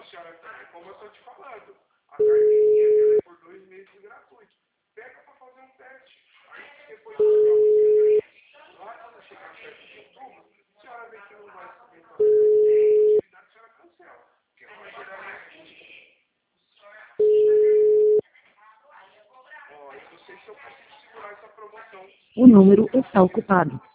senhora também, como eu estou te falando, a carteirinha ela é por 2 meses gratuito. Pega para fazer um teste. Aí depois de jogar você lá quando chegar perto de outubro, a senhora vê que não vai subir para a senhora cancela. Porque não vai gerar mais custo. Ó, eu não sei se eu consigo segurar essa promoção. O número está ocupado.